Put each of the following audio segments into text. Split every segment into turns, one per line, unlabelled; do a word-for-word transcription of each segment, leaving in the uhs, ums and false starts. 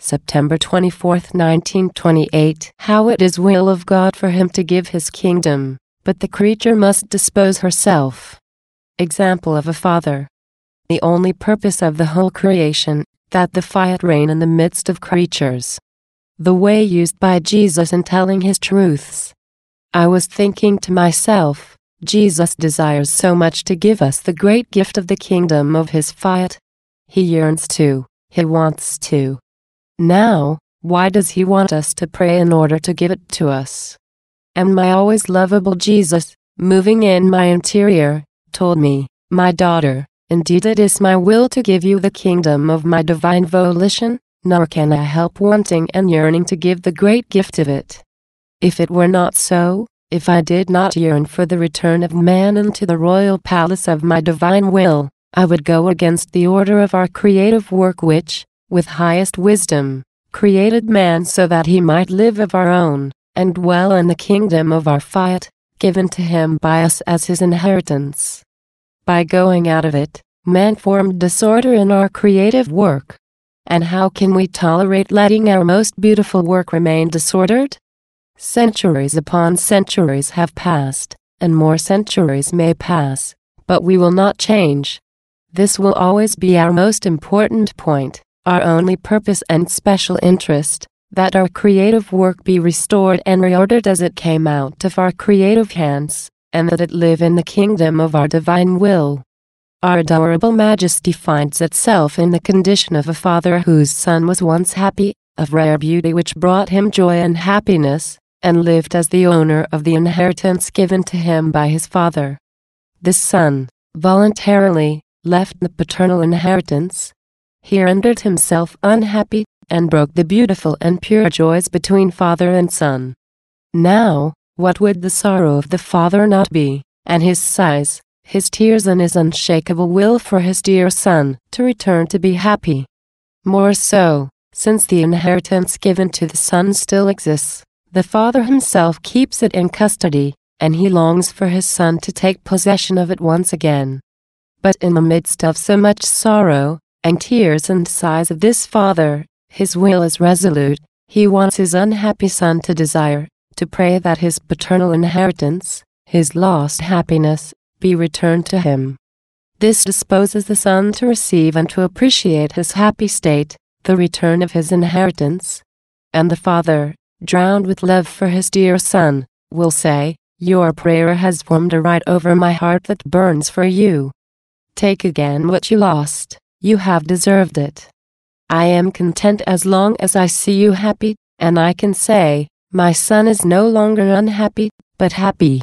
September twenty-fourth, nineteen twenty-eight. How it is will of God for him to give his kingdom, but the creature must dispose herself. Example of a father. The only purpose of the whole creation, that the fiat reign in the midst of creatures. The way used by Jesus in telling his truths. I was thinking to myself, Jesus desires so much to give us the great gift of the kingdom of his fiat. He yearns to, he wants to. Now, why does he want us to pray in order to give it to us? And my always lovable Jesus, moving in my interior, told me, my daughter, indeed it is my will to give you the kingdom of my divine volition, nor can I help wanting and yearning to give the great gift of it. If it were not so, if I did not yearn for the return of man into the royal palace of my divine will, I would go against the order of our creative work which, with highest wisdom, created man so that he might live of our own, and dwell in the kingdom of our fiat, given to him by us as his inheritance. By going out of it, man formed disorder in our creative work. And how can we tolerate letting our most beautiful work remain disordered? Centuries upon centuries have passed, and more centuries may pass, but we will not change. This will always be our most important point, our only purpose and special interest, that our creative work be restored and reordered as it came out of our creative hands, and that it live in the kingdom of our divine will. Our adorable Majesty finds itself in the condition of a father whose son was once happy, of rare beauty which brought him joy and happiness, and lived as the owner of the inheritance given to him by his father. This son, voluntarily, left the paternal inheritance. He rendered himself unhappy, and broke the beautiful and pure joys between father and son. Now, what would the sorrow of the father not be, and his sighs, his tears and his unshakable will for his dear son to return to be happy? More so, since the inheritance given to the son still exists, the father himself keeps it in custody, and he longs for his son to take possession of it once again. But in the midst of so much sorrow, and tears and sighs of this father, his will is resolute. He wants his unhappy son to desire, to pray that his paternal inheritance, his lost happiness, be returned to him. This disposes the son to receive and to appreciate his happy state, the return of his inheritance. And the father, drowned with love for his dear son, will say, "Your prayer has formed a right over my heart that burns for you. Take again what you lost, you have deserved it. I am content as long as I see you happy, and I can say, my son is no longer unhappy, but happy."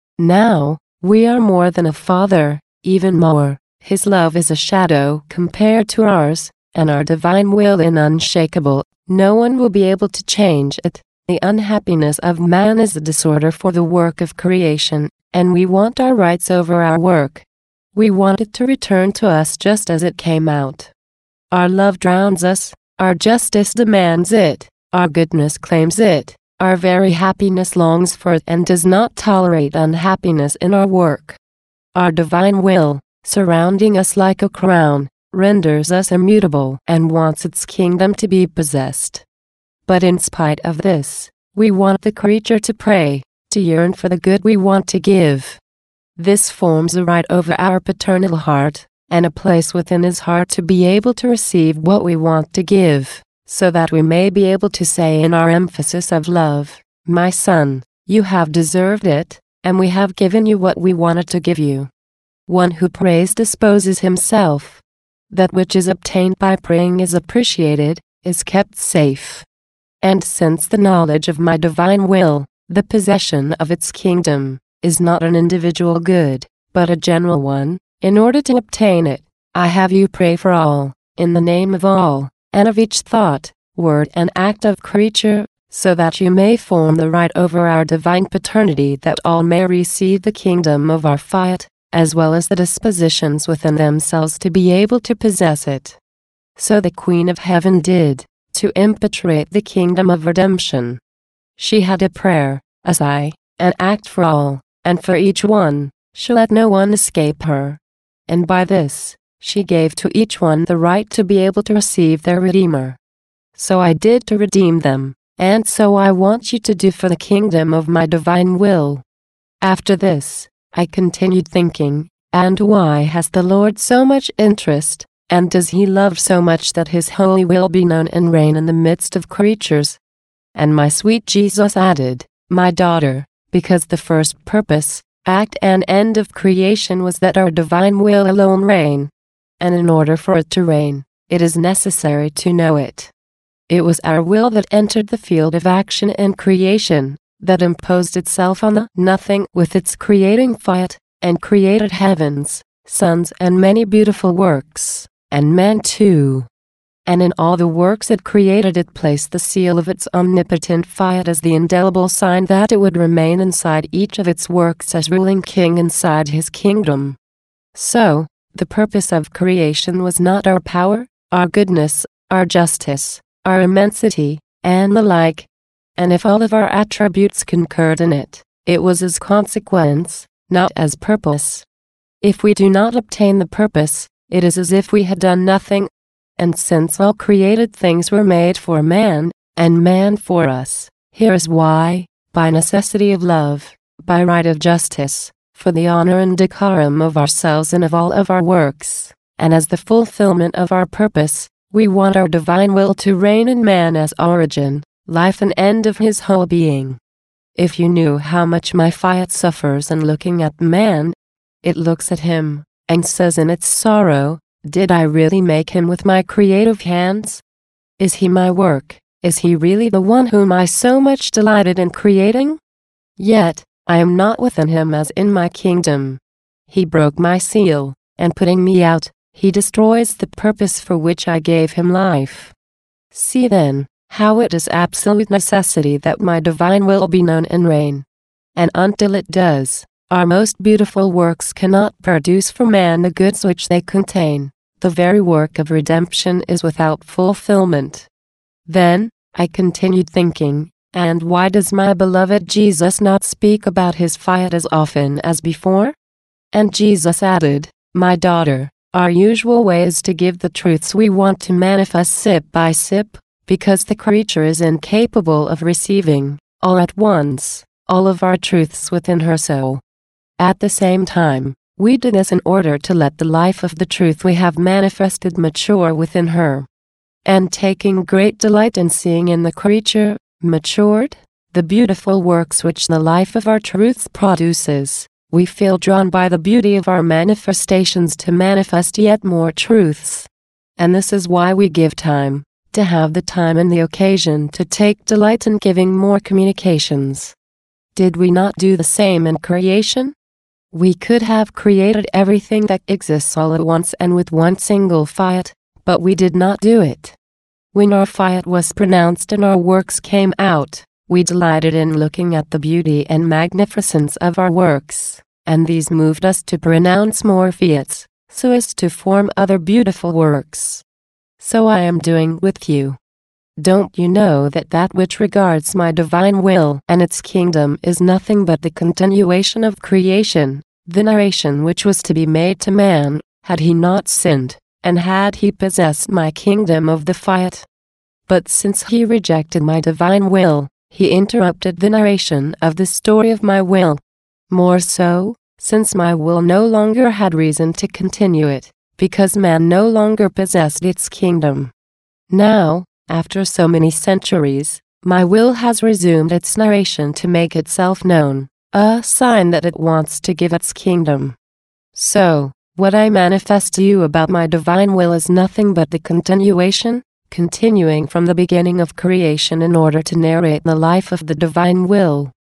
Now, we are more than a father, even more, his love is a shadow compared to ours, and our divine will is unshakable, no one will be able to change it. The unhappiness of man is a disorder for the work of creation, and we want our rights over our work. We want it to return to us just as it came out. Our love drowns us, our justice demands it, our goodness claims it, our very happiness longs for it and does not tolerate unhappiness in our work. Our divine will, surrounding us like a crown, renders us immutable and wants its kingdom to be possessed. But in spite of this, we want the creature to pray, to yearn for the good we want to give. This forms a right over our paternal heart, and a place within his heart to be able to receive what we want to give, so that we may be able to say in our emphasis of love, "My son, you have deserved it, and we have given you what we wanted to give you." One who prays disposes himself. That which is obtained by praying is appreciated, is kept safe. And since the knowledge of my divine will, the possession of its kingdom, is not an individual good, but a general one, in order to obtain it, I have you pray for all, in the name of all, and of each thought, word and act of creature, so that you may form the right over our divine paternity that all may receive the kingdom of our fiat, as well as the dispositions within themselves to be able to possess it. So the Queen of Heaven did, to impetrate the kingdom of redemption. She had a prayer, a sigh, an act for all, and for each one, she let no one escape her. And by this, she gave to each one the right to be able to receive their Redeemer. So I did to redeem them, and so I want you to do for the kingdom of my divine will. After this, I continued thinking, and why has the Lord so much interest, and does he love so much that his holy will be known and reign in the midst of creatures? And my sweet Jesus added, my daughter, because the first purpose, act and end of creation was that our divine will alone reign. And in order for it to reign, it is necessary to know it. It was our will that entered the field of action and creation, that imposed itself on the nothing with its creating fiat, and created heavens, suns and many beautiful works, and man too. And in all the works it created it placed the seal of its omnipotent fiat as the indelible sign that it would remain inside each of its works as ruling king inside his kingdom. So, the purpose of creation was not our power, our goodness, our justice, our immensity, and the like. And if all of our attributes concurred in it, it was as consequence, not as purpose. If we do not obtain the purpose, it is as if we had done nothing. And since all created things were made for man, and man for us, here is why, by necessity of love, by right of justice, for the honor and decorum of ourselves and of all of our works, and as the fulfillment of our purpose, we want our divine will to reign in man as origin, life and end of his whole being. If you knew how much my fiat suffers in looking at man, it looks at him, and says in its sorrow, did I really make him with my creative hands? Is he my work? Is he really the one whom I so much delighted in creating? Yet, I am not within him as in my kingdom. He broke my seal, and putting me out, he destroys the purpose for which I gave him life. See then, how it is absolute necessity that my divine will be known and reign. And until it does, our most beautiful works cannot produce for man the goods which they contain. The very work of redemption is without fulfillment. Then, I continued thinking, and why does my beloved Jesus not speak about his fiat as often as before? And Jesus added, my daughter, our usual way is to give the truths we want to manifest sip by sip, because the creature is incapable of receiving, all at once, all of our truths within her soul. At the same time, we do this in order to let the life of the truth we have manifested mature within her. And taking great delight in seeing in the creature, matured, the beautiful works which the life of our truths produces, we feel drawn by the beauty of our manifestations to manifest yet more truths. And this is why we give time, to have the time and the occasion to take delight in giving more communications. Did we not do the same in creation? We could have created everything that exists all at once and with one single fiat, but we did not do it. When our fiat was pronounced and our works came out, we delighted in looking at the beauty and magnificence of our works, and these moved us to pronounce more fiats, so as to form other beautiful works. So I am doing with you. Don't you know that that which regards my divine will and its kingdom is nothing but the continuation of creation, the narration which was to be made to man, had he not sinned, and had he possessed my kingdom of the fiat? But since he rejected my divine will, he interrupted the narration of the story of my will. More so, since my will no longer had reason to continue it, because man no longer possessed its kingdom. Now, after so many centuries, my will has resumed its narration to make itself known, a sign that it wants to give its kingdom. So, what I manifest to you about my divine will is nothing but the continuation, continuing from the beginning of creation in order to narrate the life of the divine will.